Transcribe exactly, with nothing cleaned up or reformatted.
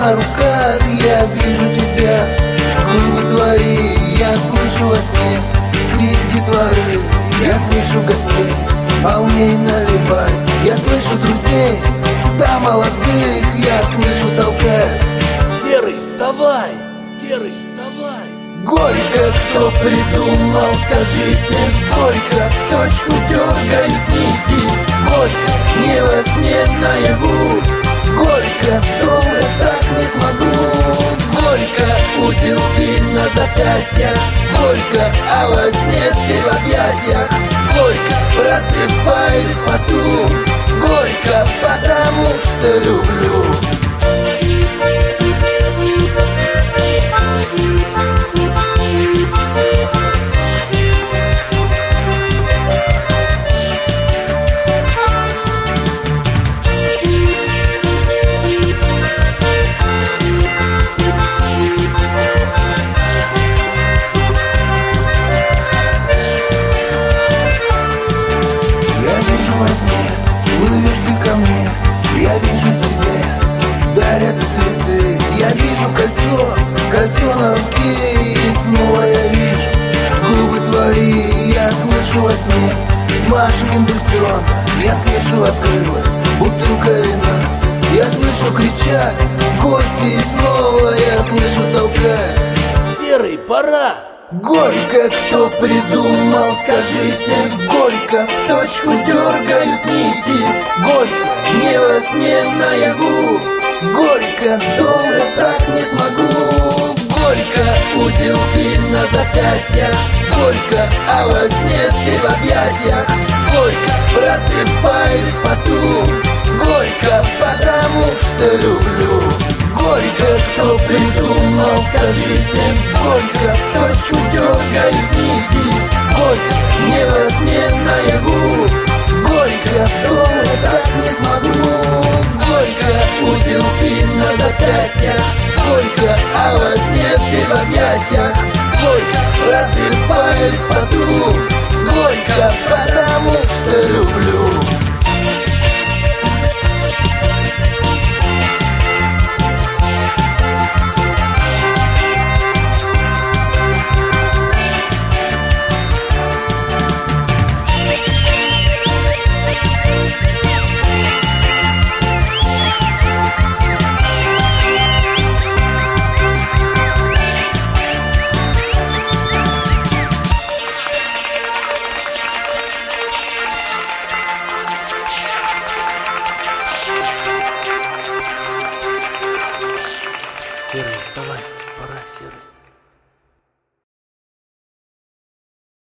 на руках, я вижу тебя. Губы твои я слышу во сне, крик детворы я слышу гостей. Полней наливай, я слышу друзей, за молодых я слышу толкай. Серый, вставай! Серый, вставай! Горько, кто придумал, скажите, горько, в точку дергают нити. Горько, не во сне, наяву. Горько, долго так не смогу. Горько, узелки на запястьях. Горько, а во сне ты в объятиях. Горько, просыпаюсь в поту. Горько, потому что люблю. Плывешь ты ко мне, я вижу тебя, дарят цветы. Я вижу кольцо, кольцо на руке, и снова я вижу губы твои, я слышу во сне. Марш Мендельсона, я слышу, открылась бутылка вина. Я слышу кричать гости, и снова я слышу толкать. Серый, пора! Горько, кто придумал, скажите, горько, в точку дергают нити. Горько, не во сне, наяву. Горько, долго так не смогу. Горько, узелки на запястьях. Горько, а во сне ты в объятиях. Горько, просыпаюсь в поту. Горько, потому что люблю. Горько, кто придумал, скажите, горько, в точку дергают нити. Горько, не во сне, наяву. Горько, долго так не смогу. Горько, узелки на запястьях. Горько, а во сне ты в объятиях. Горько, просыпаюсь в поту. Горько, потому что люблю.